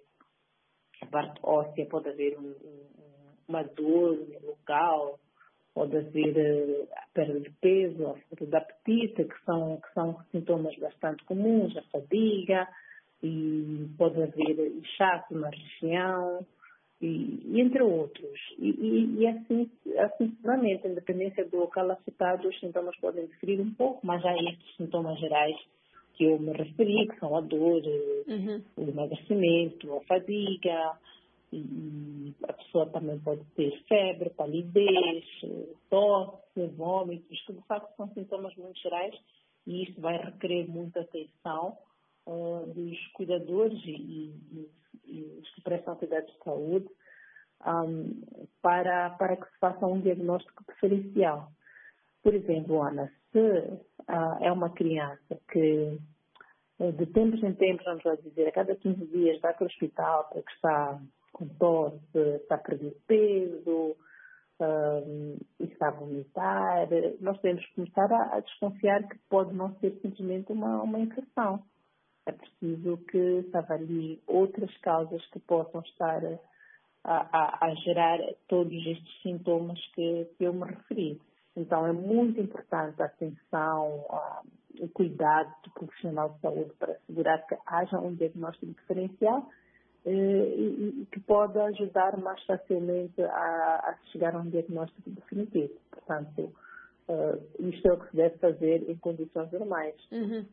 a parte óssea, pode haver um, um, uma dor no local, pode haver uh, a perda de peso, a falta de apetite, que são, que são sintomas bastante comuns, a fadiga, e pode haver inchaço na região, e, e entre outros. E, e, e assim, assim, sucessivamente, a independência do local afetado, os sintomas podem diferir um pouco, mas há estes sintomas gerais que eu me referi, que são a dor, uhum. o emagrecimento, a fadiga, e, e a pessoa também pode ter febre, palidez, tosse, vômitos, tudo de facto são sintomas muito gerais e isto vai requerer muita atenção uh, dos cuidadores e, e, e os que prestam cuidados de saúde um, para, para que se faça um diagnóstico diferencial. Por exemplo, Ana, se uh, é uma criança que uh, de tempos em tempos, vamos lá dizer, a cada quinze dias vai para o hospital porque está com tosse, está a perder peso, um, está a vomitar, nós temos que começar a, a desconfiar que pode não ser simplesmente uma, uma infecção. É preciso que se avalie outras causas que possam estar a, a, a gerar todos estes sintomas que, que eu me referi. Então, é muito importante a atenção, a, o cuidado do profissional de saúde para assegurar que haja um diagnóstico diferencial eh, e, e que pode ajudar mais facilmente a, a chegar a um diagnóstico definitivo. Portanto, uh, isto é o que se deve fazer em condições normais. Uhum.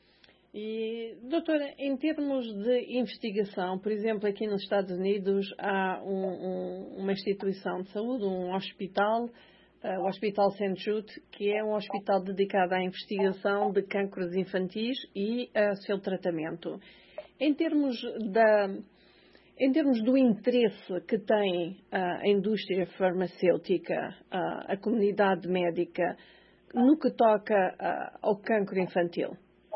E, doutora, em termos de investigação, por exemplo, aqui nos Estados Unidos há um, um, uma instituição de saúde, um hospital, uh, o Hospital Saint Jude, que é um hospital dedicado à investigação de cancros infantis e a seu tratamento. Em termos da, em termos do interesse que tem a indústria farmacêutica, a, a comunidade médica, no que toca a, ao cancro infantil?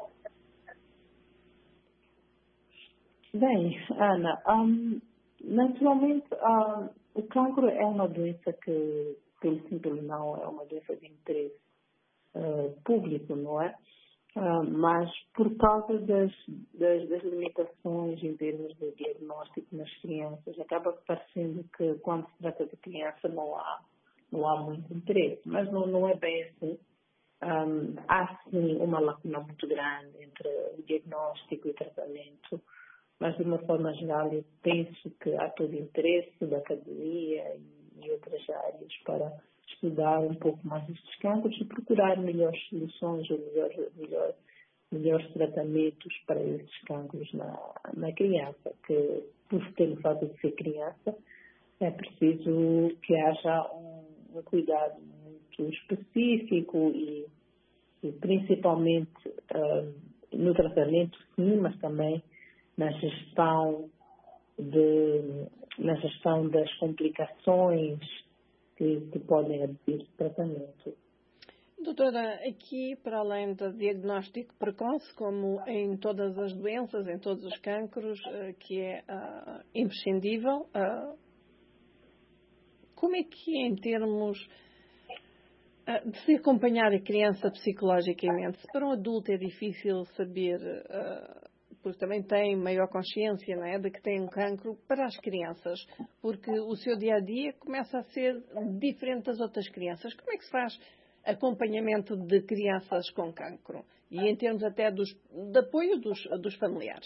Bem, Ana, um, naturalmente um, o cancro é uma doença que, pelo simples não, é uma doença de interesse uh, público, não é? Uh, mas por causa das, das, das limitações em termos de diagnóstico nas crianças, acaba parecendo que quando se trata de criança não há, não há muito interesse, mas não, não é bem assim. Um, há sim uma lacuna muito grande entre o diagnóstico e o tratamento. Mas, de uma forma geral, eu penso que há todo interesse da academia e outras áreas para estudar um pouco mais estes cancros e procurar melhores soluções ou melhores, melhor, melhores tratamentos para estes cancros na, na criança, que, por ter o fato de ser criança, é preciso que haja um, um cuidado muito específico e, e principalmente uh, no tratamento, sim, mas também na gestão, de, na gestão das complicações que, que podem advir do tratamento. Doutora, aqui, para além do diagnóstico precoce, como em todas as doenças, em todos os cancros, que é uh, imprescindível, uh, como é que, em termos uh, de se acompanhar a criança psicologicamente, se para um adulto é difícil saber... Uh, porque também tem maior consciência, não é, de que tem um cancro, para as crianças, porque o seu dia-a-dia começa a ser diferente das outras crianças. Como é que se faz acompanhamento de crianças com cancro? E em termos até dos, de apoio dos, dos familiares?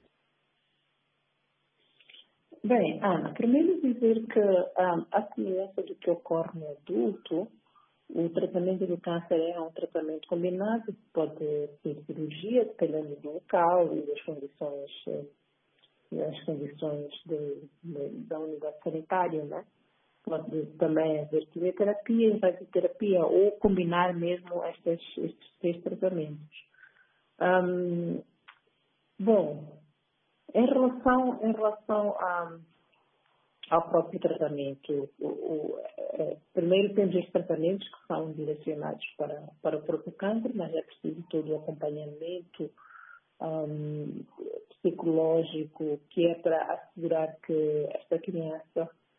Bem, Ana, primeiro dizer que um, a semelhança do que ocorre no adulto, o tratamento do câncer é um tratamento combinado, pode ser cirurgia, dependendo do local e das condições, das condições de, de, da unidade sanitária, né? Pode também haver quimioterapia e radioterapia, ou combinar mesmo estes, estes três tratamentos. Um, bom, em relação, em relação a ao próprio tratamento. O, o, é, primeiro temos estes tratamentos que são direcionados para, para o próprio câncer, mas é preciso todo o acompanhamento um, psicológico, que é para assegurar que esta criança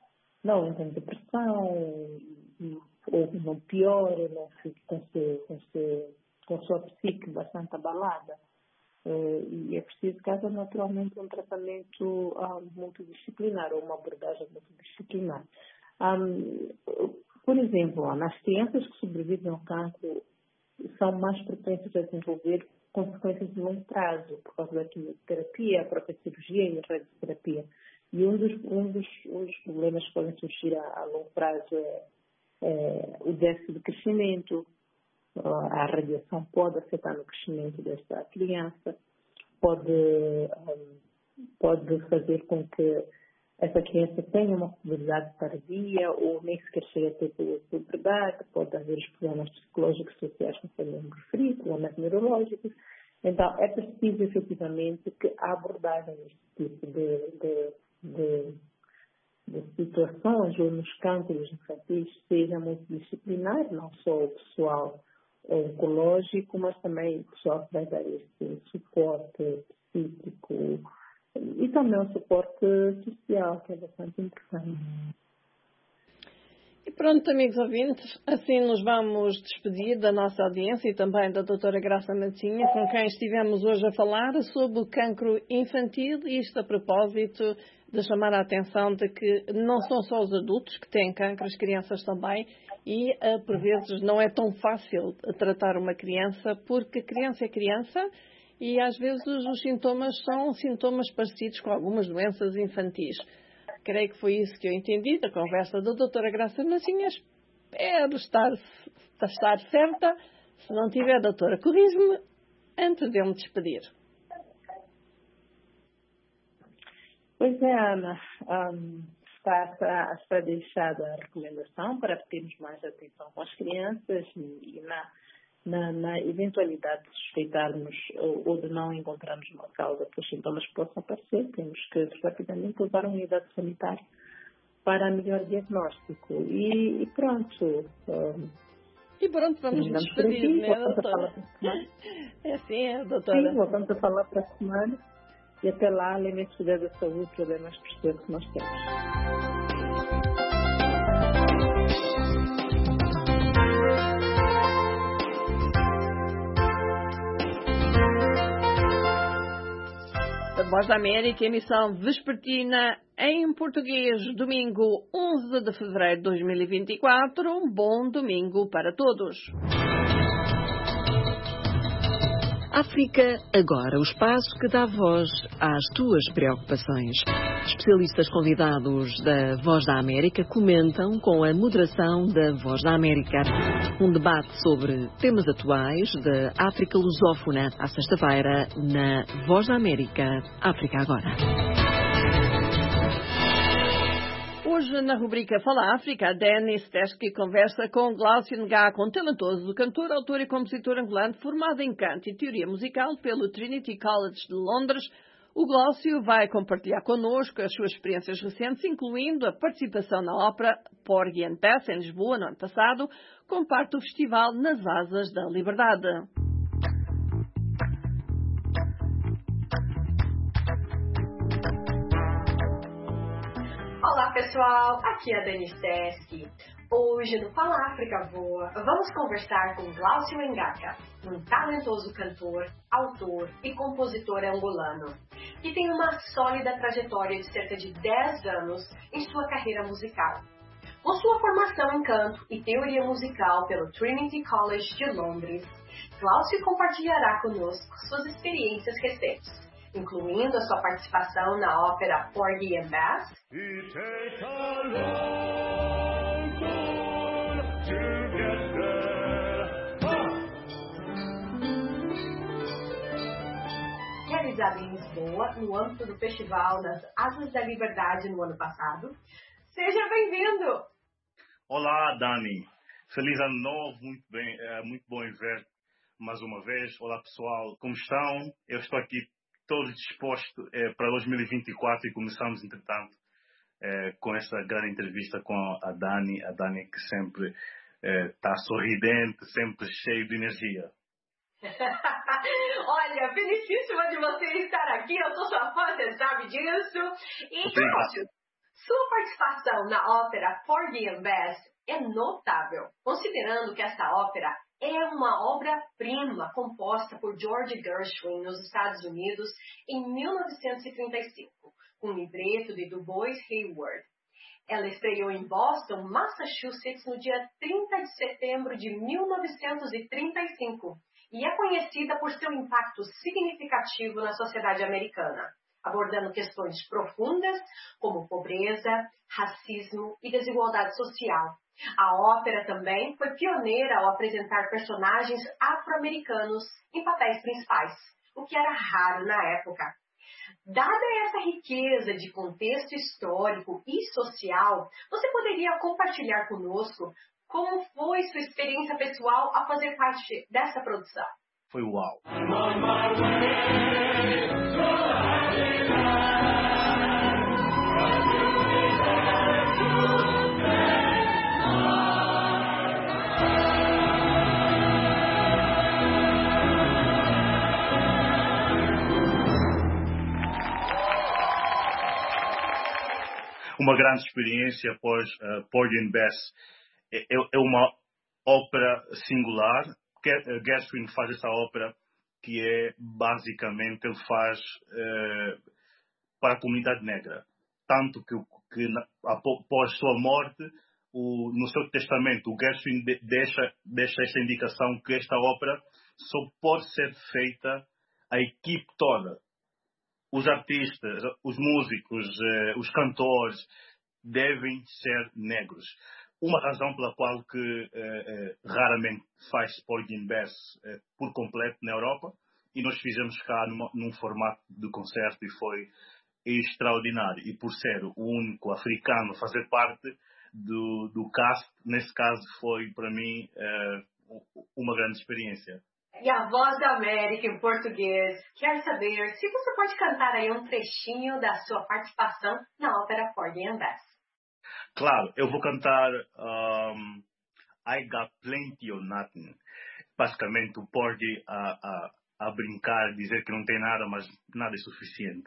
não entram em depressão, e, ou não pior, não fica com, seu, com, seu, com a sua psique bastante abalada. Uh, e é preciso, caso naturalmente, um tratamento um, multidisciplinar ou uma abordagem multidisciplinar. Um, por exemplo, nas crianças que sobrevivem ao cancro são mais propensas a desenvolver consequências de longo prazo, por causa da quimioterapia, a própria cirurgia e a radioterapia. E um dos, um dos, um dos problemas que podem surgir a, a longo prazo é, é o déficit de crescimento. A radiação pode afetar no crescimento desta criança, pode, um, pode fazer com que essa criança tenha uma puberdade tardia ou nem sequer chegue a ter puberdade, pode haver os problemas psicológicos sociais que podemos referir, problemas neurológicos. Então, é preciso efetivamente que a abordagem deste tipo de, de, de, de situações ou nos cancros infantis seja multidisciplinar, não só o pessoal oncológico, mas também o pessoal que vai dar este suporte psíquico e também o suporte social, que é bastante importante. E pronto, amigos ouvintes, assim nos vamos despedir da nossa audiência e também da doutora Graça Mancinha, com quem estivemos hoje a falar sobre o cancro infantil, e isto a propósito de chamar a atenção de que não são só os adultos que têm cancro, as crianças também, e uh, por vezes não é tão fácil tratar uma criança, porque criança é criança e às vezes os sintomas são sintomas parecidos com algumas doenças infantis. Creio que foi isso que eu entendi da conversa da doutora Graça Mancinha. Espero estar, estar certa. Se não tiver, doutora, corrige-me antes de eu me despedir. Pois é, Ana. Um, está, está, está deixada a recomendação para termos mais atenção com as crianças e, e na, na, na eventualidade de suspeitarmos ou, ou de não encontrarmos uma causa para os sintomas que possam aparecer, temos que rapidamente levar a unidade sanitária para melhor diagnóstico. E, e pronto. Um, e pronto, vamos nos despedir, né, doutora? É assim, é, doutora. Sim, voltamos a falar para a semana. E até lá, lembre-se da saúde, problemas perceber que nós temos. Da Voz da América, emissão vespertina em português, domingo onze de fevereiro de dois mil e vinte e quatro. Um bom domingo para todos. África Agora, o espaço que dá voz às tuas preocupações. Especialistas convidados da Voz da América comentam com a moderação da Voz da América. Um debate sobre temas atuais da África lusófona, à sexta-feira, na Voz da América, África Agora. Hoje, na rubrica Fala África, a Dani Stesky conversa com Glaucio Ngaka, um talentoso cantor, autor e compositor angolano formado em canto e teoria musical pelo Trinity College de Londres. O Glaucio vai compartilhar connosco as suas experiências recentes, incluindo a participação na ópera Porgy and Bess, em Lisboa, no ano passado, como parte do festival Nas Asas da Liberdade. Olá pessoal, aqui é a Dani Stesky. Hoje no Fala África Voa, vamos conversar com Glaucio Ngaka, um talentoso cantor, autor e compositor angolano, que tem uma sólida trajetória de cerca de dez anos em sua carreira musical. Com sua formação em canto e teoria musical pelo Trinity College de Londres, Glaucio compartilhará conosco suas experiências recentes, incluindo a sua participação na ópera Porgy and Bess, realizada em Lisboa, no âmbito do Festival Nas Asas da Liberdade no ano passado. Seja bem-vindo! Olá, Dani. Feliz ano novo, muito bem, é muito bom em ver mais uma vez. Olá, pessoal, como estão? Eu estou aqui todo disposto é, para dois mil e vinte e quatro e começamos, entretanto, é, com esta grande entrevista com a Dani, a Dani que sempre está é, sorridente, sempre cheio de energia. Olha, felicíssima de você estar aqui, eu sou sua fã, você sabe disso. E, Glaucio, Sua participação na ópera Porgy and Bess é notável, considerando que esta ópera é uma obra-prima composta por George Gershwin nos Estados Unidos em mil novecentos e trinta e cinco, com libreto de Du Bois Hayward. Ela estreou em Boston, Massachusetts, no dia trinta de setembro de mil novecentos e trinta e cinco e é conhecida por seu impacto significativo na sociedade americana, abordando questões profundas como pobreza, racismo e desigualdade social. A ópera também foi pioneira ao apresentar personagens afro-americanos em papéis principais, o que era raro na época. Dada essa riqueza de contexto histórico e social, você poderia compartilhar conosco como foi sua experiência pessoal ao fazer parte dessa produção? Foi uau! Uma grande experiência após uh, Porgy and Bess. É, é uma ópera singular. Gershwin faz essa ópera que é, basicamente, ele faz uh, para a comunidade negra. Tanto que, que na, após sua morte, o, no seu testamento, o Gershwin de, deixa, deixa esta indicação que esta ópera só pode ser feita a equipe toda. Os artistas, os músicos, eh, os cantores devem ser negros. Uma razão pela qual que eh, eh, raramente faz Porgy and Bess eh, por completo na Europa, e nós fizemos cá numa, num formato de concerto e foi extraordinário. E por ser o único africano a fazer parte do, do cast, nesse caso foi para mim eh, uma grande experiência. E a Voz da América em português quer saber se você pode cantar aí um trechinho da sua participação na ópera Porgy and Bess. Claro, eu vou cantar um, I Got Plenty or Nothing. Basicamente o Porgy a, a, a brincar, dizer que não tem nada, mas nada é suficiente.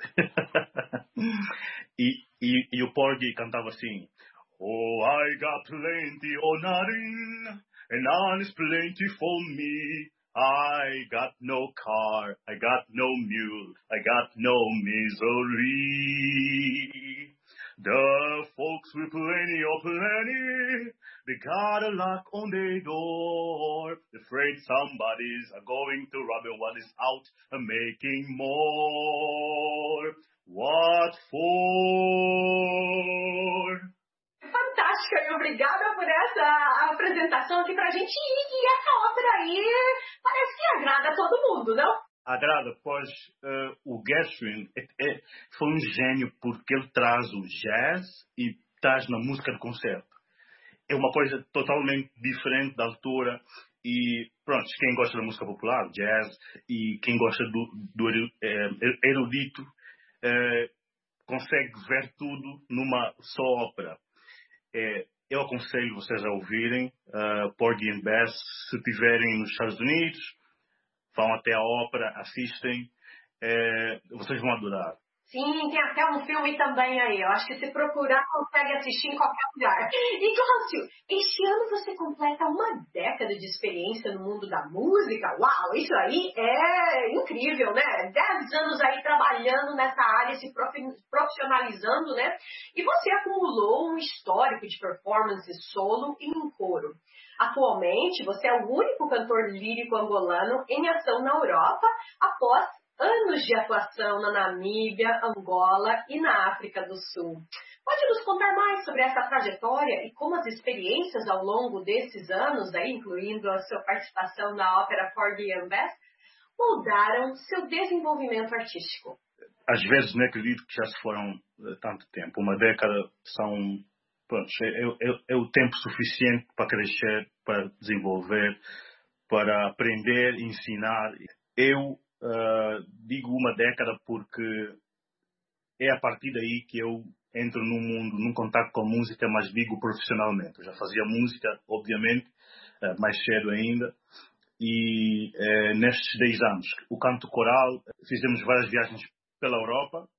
e, e, e o Porgy cantava assim: Oh, I got plenty or nothing, and none is plenty for me. I got no car, I got no mule, I got no misery. The folks with plenty or plenty, they got a lock on their door. Afraid somebody's going to rob them while it's out and making more. What for? Fantástica, e obrigada por essa apresentação aqui pra gente. E, e essa ópera aí parece que agrada a todo mundo, não? Agrada, pois uh, o Gershwin é, é, foi um gênio porque ele traz o jazz e traz na música de concerto. É uma coisa totalmente diferente da altura e, pronto, quem gosta da música popular, jazz, e quem gosta do, do erudito, uh, consegue ver tudo numa só ópera. É, eu aconselho vocês a ouvirem uh, Porgy and Bess. Se estiverem nos Estados Unidos, vão até a ópera, assistem, é, vocês vão adorar. Sim, tem até um filme também aí. Eu acho que se procurar, consegue assistir em qualquer lugar. E, Glaucio, este ano você completa uma década de experiência no mundo da música. Uau, isso aí é incrível, né? Dez anos aí trabalhando nessa área, se profissionalizando, né? E você acumulou um histórico de performance solo e em coro. Atualmente, você é o único cantor lírico angolano em ação na Europa, após anos de atuação na Namíbia, Angola e na África do Sul. Pode nos contar mais sobre essa trajetória e como as experiências ao longo desses anos, aí, incluindo a sua participação na ópera Porgy and Bess, moldaram seu desenvolvimento artístico? Às vezes não acredito que já se foram uh, tanto tempo. Uma década são, pronto, é, é, é o tempo suficiente para crescer, para desenvolver, para aprender, ensinar. Eu Uh, digo uma década porque é a partir daí que eu entro num mundo, num contato com a música, mas digo profissionalmente. Eu já fazia música, obviamente, uh, mais cedo ainda, e uh, nestes dez anos, o canto coral, fizemos várias viagens pela Europa,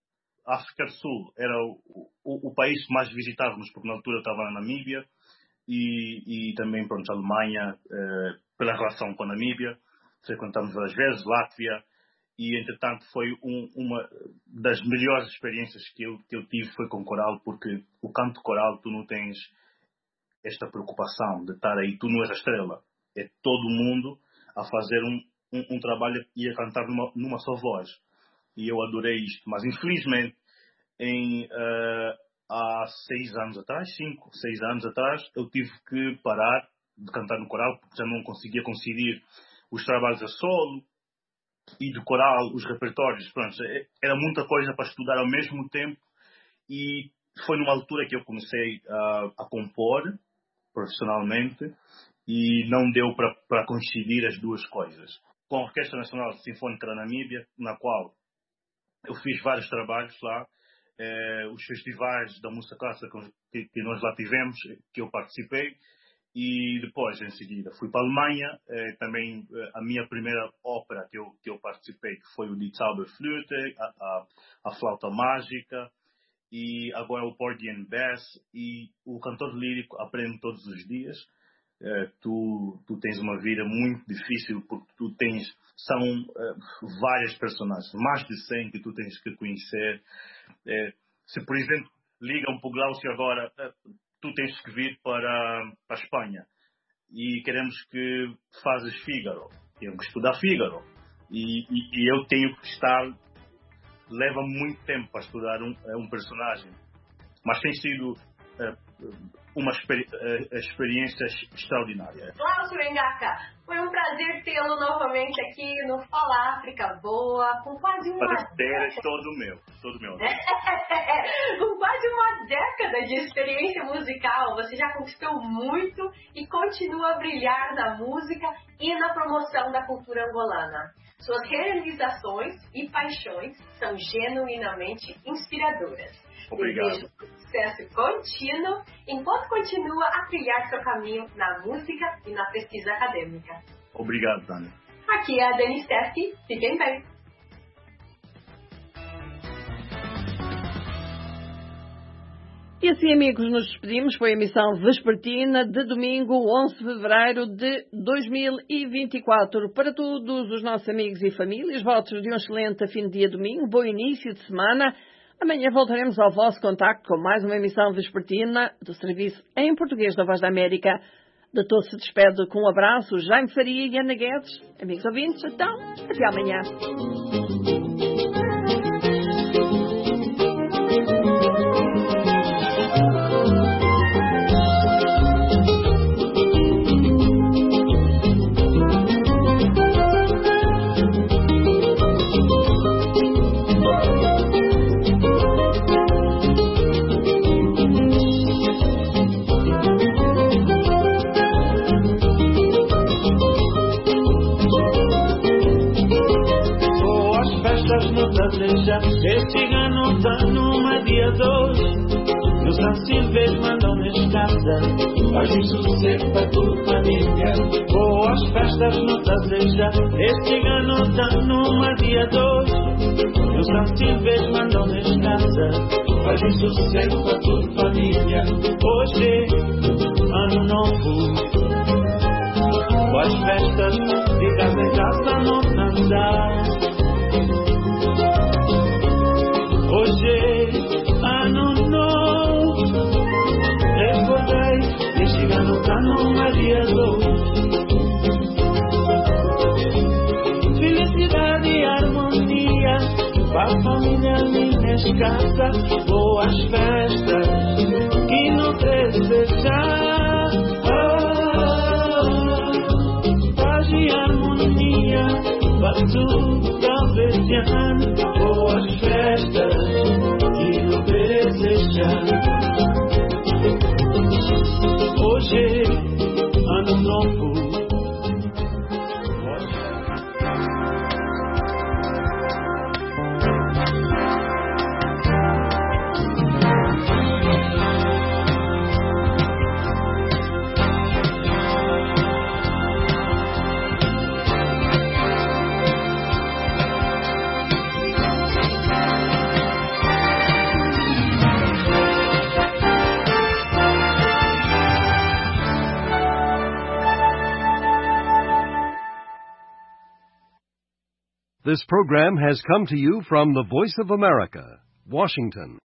a África do Sul era o, o, o país que mais visitávamos, porque na altura eu estava na Namíbia e, e também, pronto, a Alemanha, eh, pela relação com a Namíbia, frequentamos várias vezes, Látvia, e entretanto foi um, uma das melhores experiências que eu, que eu tive foi com coral, porque o canto coral tu não tens esta preocupação de estar aí, tu não és a estrela, é todo mundo a fazer um, um, um trabalho e a cantar numa, numa só voz. E eu adorei isto, mas infelizmente em, uh, há seis anos atrás, cinco, seis anos atrás, eu tive que parar de cantar no coral, porque já não conseguia coincidir os trabalhos a solo e do coral, os repertórios. Pronto, era muita coisa para estudar ao mesmo tempo, e foi numa altura que eu comecei a, a compor profissionalmente e não deu para, para coincidir as duas coisas. Com a Orquestra Nacional Sinfónica da Namíbia, na qual eu fiz vários trabalhos lá, eh, os festivais da música clássica que, que nós lá tivemos, que eu participei, e depois, em seguida, fui para a Alemanha, eh, também eh, a minha primeira ópera que eu, que eu participei, que foi o Die Zauberflöte, a, a, a Flauta Mágica, e agora o Porgy and Bess, e o cantor lírico aprende todos os dias. Uh, tu, tu tens uma vida muito difícil, porque tu tens, são uh, várias personagens, mais de cem que tu tens que conhecer. Uh, se, por exemplo, ligam para o Glaucio agora, uh, tu tens que vir para, para a Espanha e queremos que fazes Fígaro, temos que estudar Fígaro, e, e, e eu tenho que estar, leva muito tempo para estudar um, um personagem, mas tem sido uh, uma experi uh, experiência extraordinária. Glaucio Engaka, foi um prazer tê-lo novamente aqui no Fala África Voa, com quase uma prazer é todo meu, todo meu. Com quase uma década de experiência musical, você já conquistou muito e continua a brilhar na música e na promoção da cultura angolana. Suas realizações e paixões são genuinamente inspiradoras. Obrigado. Desejo sucesso contínuo enquanto continua a trilhar seu caminho na música e na pesquisa acadêmica. Obrigado, Dani. Aqui é a Dani Steffi. Fiquem bem. E assim, amigos, nos despedimos. Foi a emissão vespertina de domingo, onze de fevereiro de dois mil e vinte e quatro. Para todos os nossos amigos e famílias, votos de um excelente fim de dia domingo, bom início de semana. Amanhã voltaremos ao vosso contacto com mais uma emissão vespertina do Serviço em Português da Voz da América. De todos se despede com um abraço, Jaime Faria e Ana Guedes. Amigos ouvintes, então, até amanhã. Este ano tá numa dia dois, no São Silvestre mandam-me casa, faz um sossego para tua família. Boas festas não te deseja, este ano tá numa dia dois, no São Silvestre mandam-me casa, faz um sossego para tua família. Hoje, ano novo, boas festas, de casa em casa não andar. Hoje, ano novo, recordei, este ano tá numa dia dois. Felicidade e harmonia, para a família minha escassa, boas festas, que não desejar. Oh, paz e harmonia, para tudo calvesiano, boas festas. Hoje, ano novo. This program has come to you from the Voice of America, Washington.